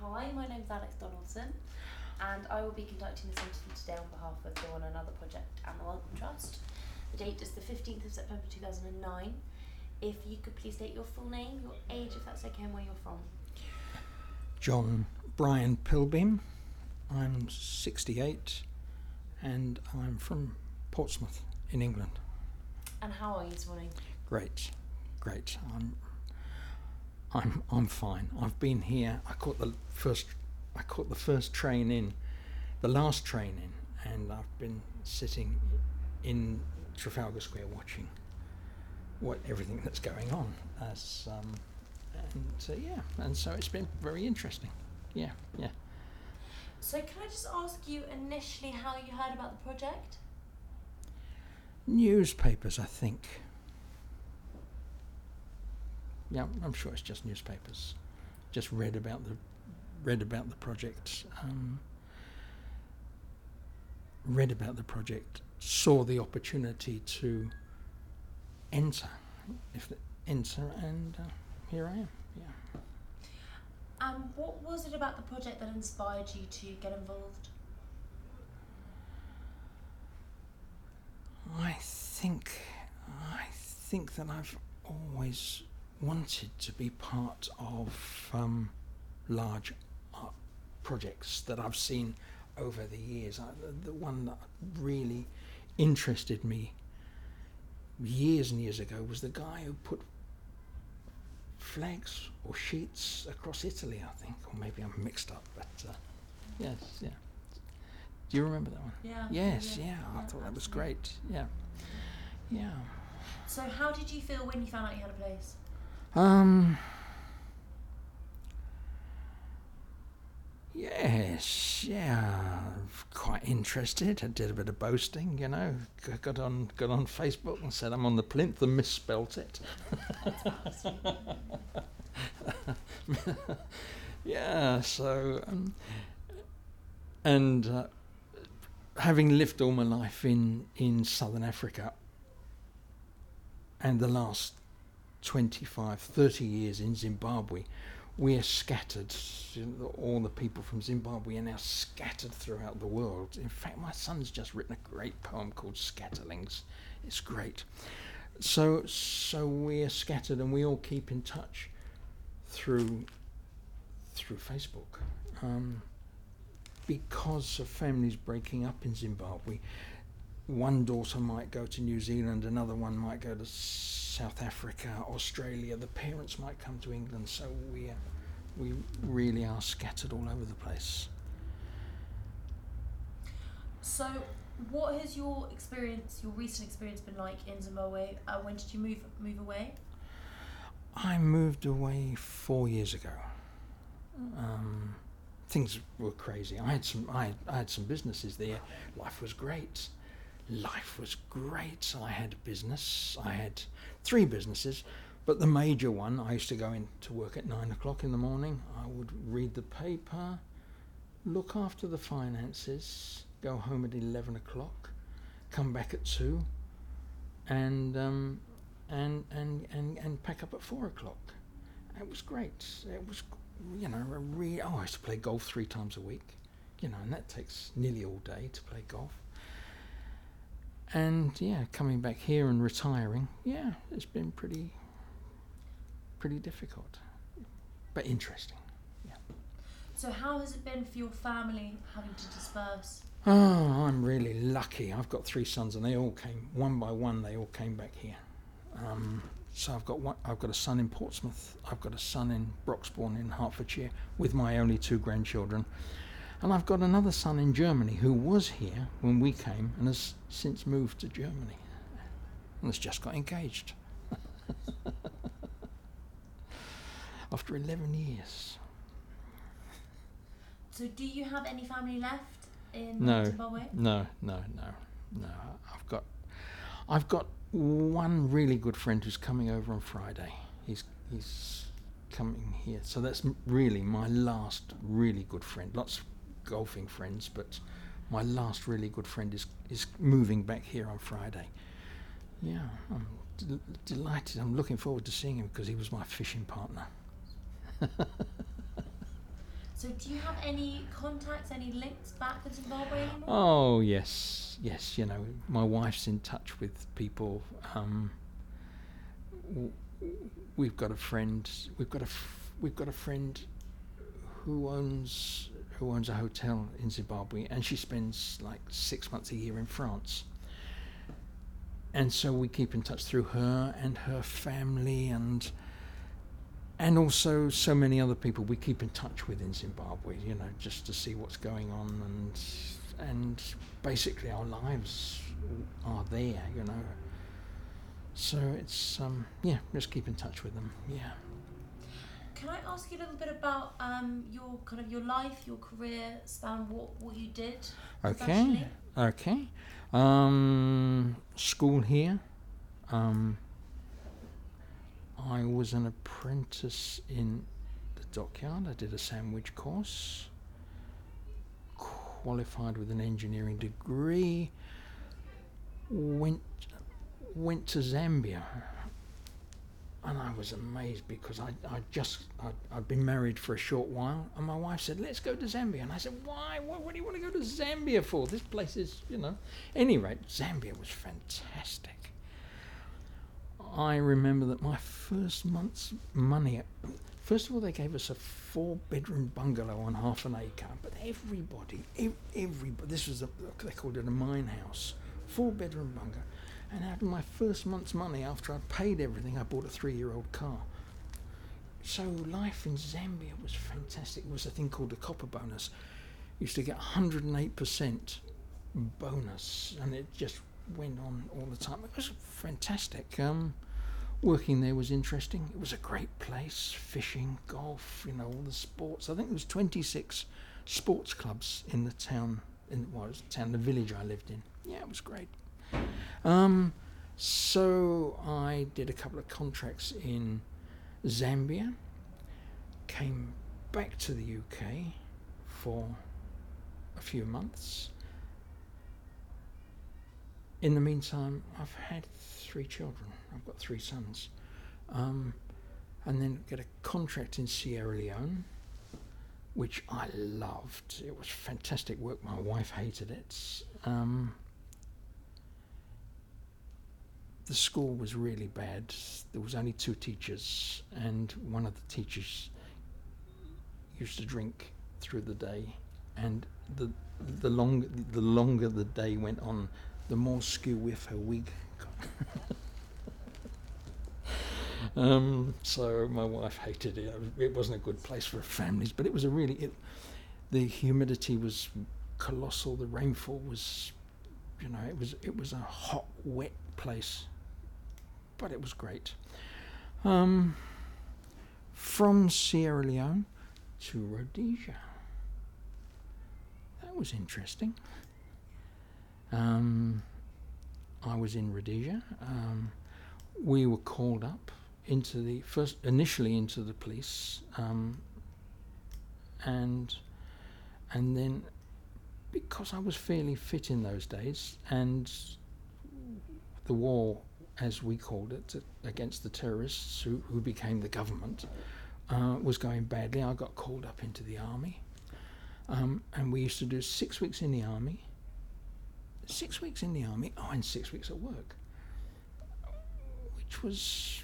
Hi, my name's Alex Donaldson, and I will be conducting this interview today on behalf of the One Another Project and the Wellcome Trust. The date is the 15th of September 2009. If you could please state your full name, your age if that's okay, and where you're from. John Brian Pilbeam. I'm 68 and I'm from Portsmouth in England. And how are you this morning? Great. I'm fine. I've been here. I caught the first train in, the last train in, and I've been sitting in Trafalgar Square watching everything that's going on. And so it's been very interesting. Yeah. So can I just ask you initially how you heard about the project? Newspapers, I think. Yeah, I'm sure it's just newspapers. Just read about the project. Saw the opportunity to enter, and here I am. Yeah. What was it about the project that inspired you to get involved? I think that I've always wanted to be part of large art projects that I've seen over the years. The one that really interested me years and years ago was the guy who put flags or sheets across Italy, I think, or maybe I'm mixed up, but yes. Do you remember that one? Yeah. Yes, yeah. I thought that was great. Yeah. So how did you feel when you found out you had a place? Yes, yeah, quite interested. I did a bit of boasting, got on Facebook and said I'm on the plinth and misspelt it. Yeah, so having lived all my life in Southern Africa and the last 25, 30 years in Zimbabwe, we are scattered. All the people from Zimbabwe are now scattered throughout the world. In fact, my son's just written a great poem called Scatterlings. It's great. So we are scattered, and we all keep in touch through Facebook. Because of families breaking up in Zimbabwe, one daughter might go to New Zealand, another one might go to South Africa, Australia. The parents might come to England, so we really are scattered all over the place. So what has your recent experience been like in Zimbabwe? When did you move away? I moved away 4 years ago. Things were crazy. I had some businesses there. Life was great. I had a business. I had 3 businesses, but the major one, I used to go in to work at 9 o'clock in the morning. I would read the paper, look after the finances, go home at 11 o'clock, come back at 2, and pack up at 4 o'clock. It was great. It was, I used to play golf 3 times a week, and that takes nearly all day to play golf. And coming back here and retiring, it's been pretty difficult, but interesting. Yeah. So how has it been for your family having to disperse? Oh, I'm really lucky. I've got 3 sons, and they all came one by one. They all came back here. So I've got a son in Portsmouth. I've got a son in Broxbourne in Hertfordshire with my only 2 grandchildren. And I've got another son in Germany who was here when we came and has since moved to Germany and has just got engaged after 11 years. So do you have any family left in Zimbabwe? No. I've got one really good friend who's coming over on Friday. He's coming here. So that's really my last really good friend. Lots of golfing friends, but my last really good friend is moving back here on Friday. Yeah, I'm delighted. I'm looking forward to seeing him because he was my fishing partner. So do you have any contacts, any links back in Zimbabwe anymore? Oh yes, you know, my wife's in touch with people. We've got a friend. We've got a friend who owns a hotel in Zimbabwe, and she spends like 6 months a year in France. And so we keep in touch through her and her family, and also so many other people we keep in touch with in Zimbabwe, you know, just to see what's going on, and basically our lives are there, you know. So it's just keep in touch with them. Yeah. Can I ask you a little bit about your life, your career span, what you did professionally? Okay. School here. I was an apprentice in the dockyard. I did a sandwich course. Qualified with an engineering degree. Went to Zambia. And I was amazed because I'd been married for a short while, and my wife said, let's go to Zambia. And I said, why? What do you want to go to Zambia for? This place is, you know. Anyway, Zambia was fantastic. I remember that my first month's money, first of all, they gave us a 4-bedroom bungalow on half an acre, but everybody, this was they called it a mine house, 4-bedroom bungalow. And out of my first month's money, after I'd paid everything, I bought a 3-year-old car. So life in Zambia was fantastic. It was a thing called a copper bonus. You used to get 108% bonus, and it just went on all the time. It was fantastic. Working there was interesting. It was a great place. Fishing, golf, you know, all the sports. I think there was 26 sports clubs in the town, the village I lived in. Yeah, it was great. So I did a couple of contracts in Zambia, came back to the UK for a few months. In the meantime, I've had 3 children. I've got 3 sons. And then get a contract in Sierra Leone, which I loved. It was fantastic work. My wife hated it. The school was really bad. There was only 2 teachers, and one of the teachers used to drink through the day, and the longer the day went on, the more skew with her wig got. So my wife hated it. It wasn't a good place for families, but it was the humidity was colossal. The rainfall was, you know, it was a hot, wet place. But it was great. From Sierra Leone to Rhodesia. That was interesting. I was in Rhodesia. We were called up initially into the police, and then because I was fairly fit in those days, and the war, as we called it, against the terrorists who became the government, was going badly, I got called up into the army. And we used to do 6 weeks in the army, 6 weeks in the army, and 6 weeks at work, which was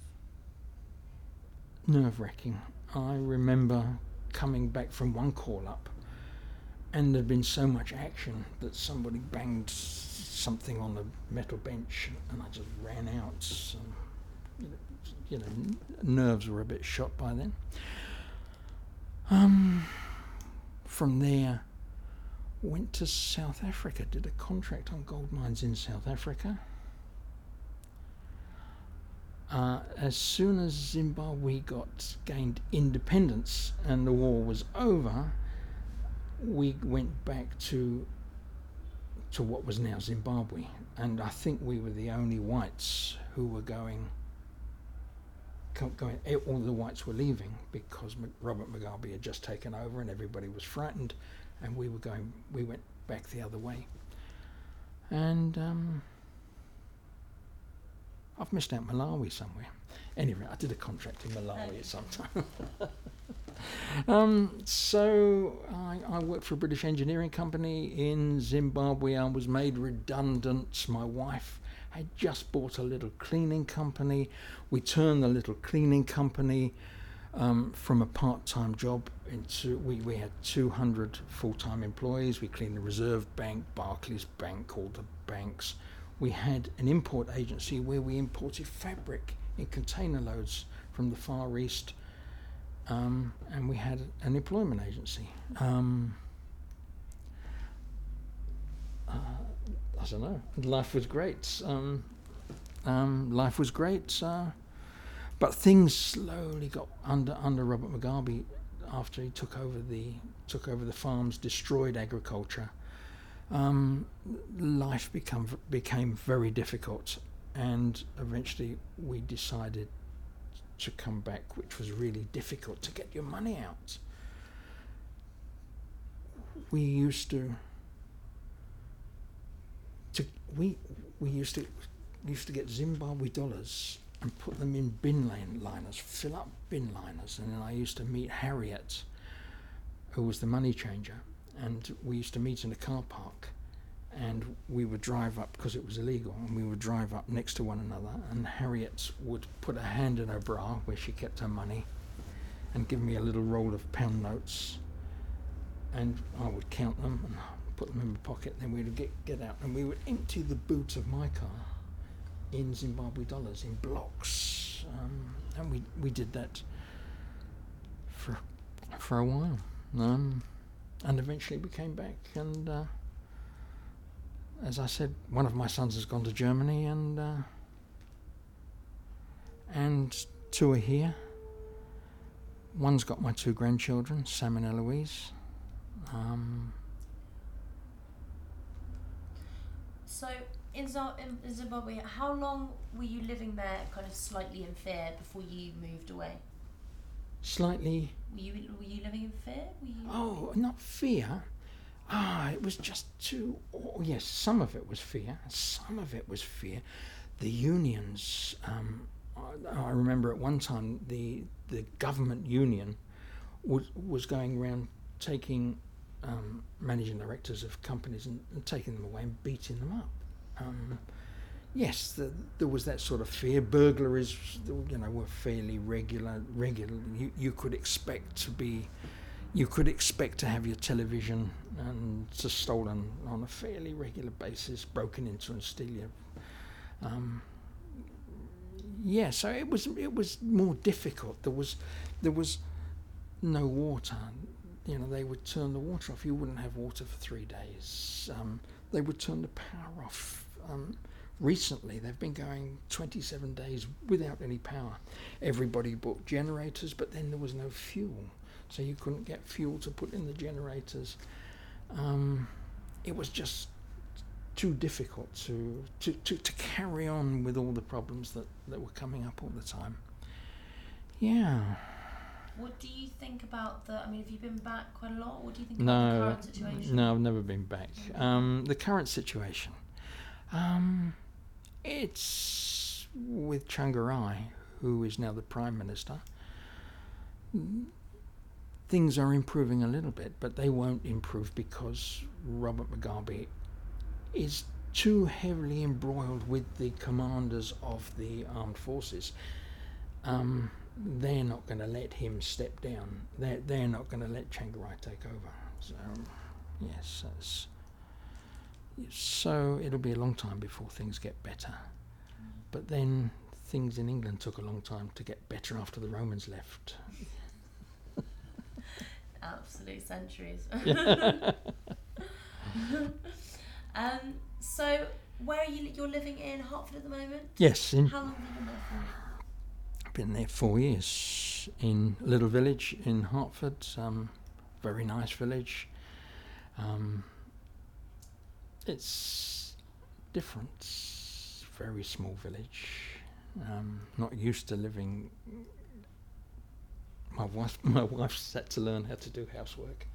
nerve-wracking. I remember coming back from one call-up, and there'd been so much action that somebody banged something on the metal bench, and I just ran out. You know, nerves were a bit shot by then. From there, went to South Africa, did a contract on gold mines in South Africa. As soon as Zimbabwe gained independence and the war was over, we went back to what was now Zimbabwe, and I think we were the only whites who were going. All the whites were leaving because Robert Mugabe had just taken over, and everybody was frightened, and we went back the other way. And I've missed out Malawi somewhere. Anyway, I did a contract in Malawi at some time. So I worked for a British engineering company in Zimbabwe. I was made redundant. My wife had just bought a little cleaning company. We turned the little cleaning company from a part-time job into, we had 200 full-time employees. We cleaned the Reserve Bank, Barclays Bank, all the banks. We had an import agency where we imported fabric in container loads from the Far East, and we had an employment agency. I don't know. Life was great. Life was great. But things slowly got under Robert Mugabe after he took over the farms, destroyed agriculture. Life became very difficult, and eventually we decided to come back, which was really difficult to get your money out. We used to get Zimbabwe dollars and put them in bin liners, fill up bin liners, and then I used to meet Harriet, who was the money changer, and we used to meet in a car park, and we would drive up, because it was illegal, and we would drive up next to one another, and Harriet would put a hand in her bra where she kept her money and give me a little roll of pound notes, and I would count them and put them in my pocket. Then we would get out and we would empty the boot of my car in Zimbabwe dollars, in blocks, and we did that for a while, and eventually we came back, and as I said, one of my sons has gone to Germany, and two are here. One's got my two grandchildren, Sam and Eloise. So in Zimbabwe, how long were you living there, kind of slightly in fear, before you moved away? Slightly. Were you living in fear? Oh, not fear. It was just too. Oh, yes, some of it was fear. Some of it was fear. The unions. I remember at one time the government union was going around taking managing directors of companies and taking them away and beating them up. Yes, there was that sort of fear. Burglaries, were fairly regular. You could expect to have your television and just stolen on a fairly regular basis, broken into and steal your. So it was more difficult. There was no water. They would turn the water off. You wouldn't have water for 3 days. They would turn the power off. Recently, they've been going 27 days without any power. Everybody bought generators, but then there was no fuel, so you couldn't get fuel to put in the generators. It was just too difficult to carry on with all the problems that were coming up all the time. Yeah. What do you think about have you been back quite a lot? What do you think about the current situation? No, I've never been back. The current situation, it's with Tsvangirai, who is now the Prime Minister. Things are improving a little bit, but they won't improve because Robert Mugabe is too heavily embroiled with the commanders of the armed forces. They're not going to let him step down. They're not going to let Tsvangirai take over. So, yes, so it'll be a long time before things get better. But then things in England took a long time to get better after the Romans left. Absolute centuries. So, where are you? You're living in Hertford at the moment? Yes. How long have you been there for? Been there 4 years in a little village in Hertford, very nice village. It's different, very small village. Not used to living. My wife's had to learn how to do housework.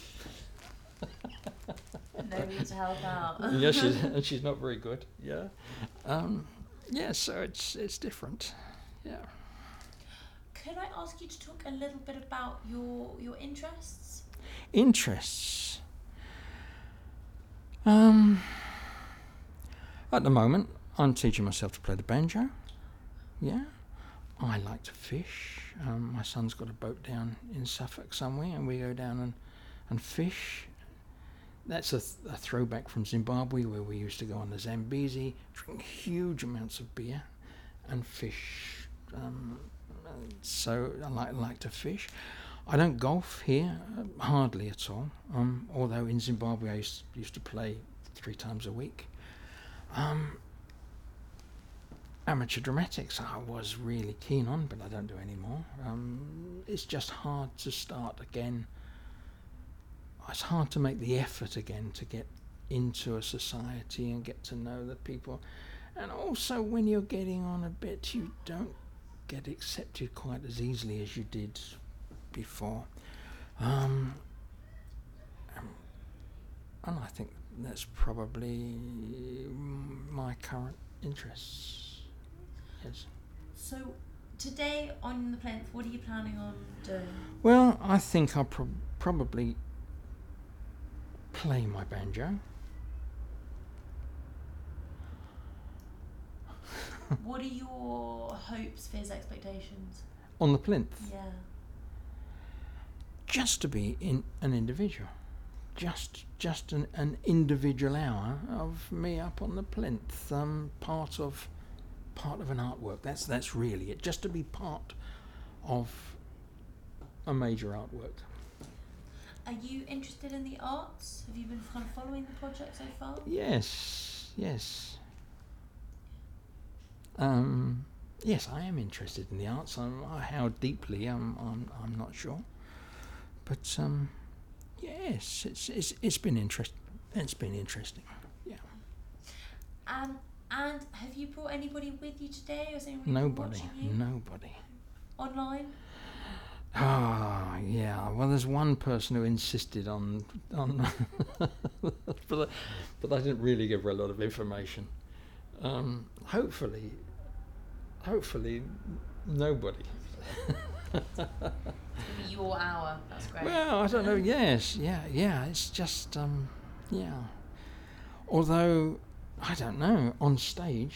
No need to help out. Yeah, she's not very good. Yeah, so it's different. Yeah. Could I ask you to talk a little bit about your interests? Interests. At the moment, I'm teaching myself to play the banjo. Yeah. I like to fish. My son's got a boat down in Suffolk somewhere, and we go down and fish. That's a throwback from Zimbabwe, where we used to go on the Zambezi, drink huge amounts of beer, and fish. So I like to fish. I don't golf here, hardly at all. Although in Zimbabwe I used to play 3 times a week. Amateur dramatics I was really keen on, but I don't do anymore. It's just hard to start again. It's hard to make the effort again to get into a society and get to know the people. And also when you're getting on a bit, you don't get accepted quite as easily as you did before. And I think that's probably my current interests. Yes. So today on the plinth, what are you planning on doing? Well, I think I'll probably play my banjo. What are your hopes, fears, expectations? On the plinth? Yeah. Just to be an individual. Just an individual hour of me up on the plinth. Part of an artwork. That's really it. Just to be part of a major artwork. Are you interested in the arts? Have you been kind of following the project so far? Yes. Yes, I am interested in the arts. How deeply, I'm not sure. But yes, it's been interesting. It's been interesting. Yeah. And have you brought anybody with you today, or is anyone Nobody. watching you? Nobody. Online? Yeah. Well, there's one person who insisted on but I didn't really give her a lot of information. Hopefully nobody. It's going to be your hour. That's great. Well, I don't know. Yes, yeah. It's just yeah. Although I don't know. On stage,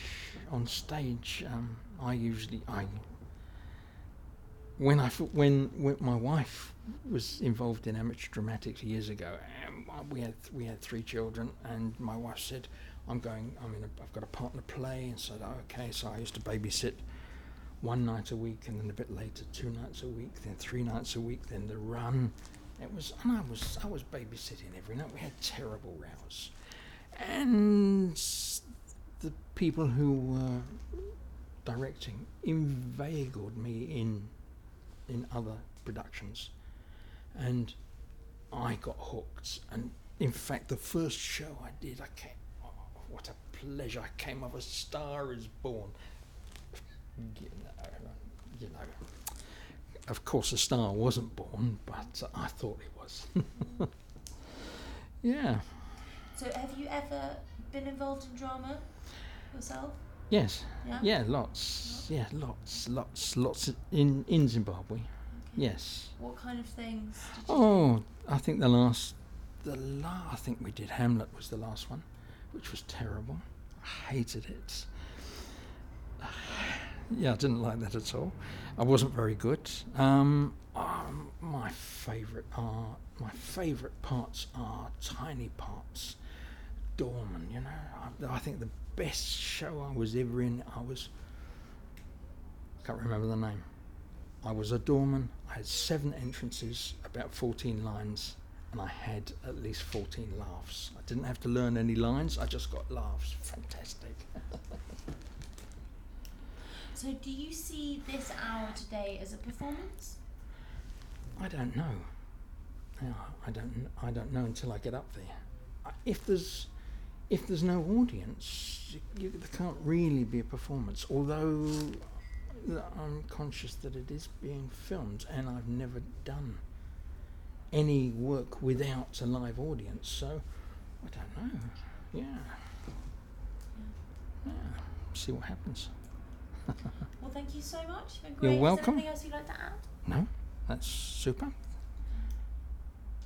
when my wife was involved in amateur dramatics years ago, we had 3 children, and my wife said, I've got a partner play, and said, okay. So I used to babysit 1 night a week, and then a bit later 2 nights a week, then 3 nights a week, then the run. I was babysitting every night. We had terrible rows, and the people who were directing inveigled me in other productions, and I got hooked. And in fact, the first show I did, what a pleasure! I came up, A Star Is Born. You know, of course, a star wasn't born, but I thought it was. Yeah. So have you ever been involved in drama yourself? Yes. Yeah? Yeah, lots. Yeah, lots in Zimbabwe. Okay. Yes. What kind of things did you do? Oh, I think I think we did Hamlet was the last one, which was terrible. I hated it. Yeah, I didn't like that at all. I wasn't very good. My favourite parts are tiny parts. Doorman, you know. I think the best show I was ever in, I can't remember the name. I was a doorman. I had 7 entrances, about 14 lines, and I had at least 14 laughs. I didn't have to learn any lines, I just got laughs. Fantastic. So do you see this hour today as a performance? I don't know. No, I don't know until I get up there. If there's no audience, there can't really be a performance. Although I'm conscious that it is being filmed, and I've never done any work without a live audience, so I don't know. Yeah. See what happens. Well, thank you so much. You've been You're great. welcome. Is there anything else you'd like to add? No, that's super.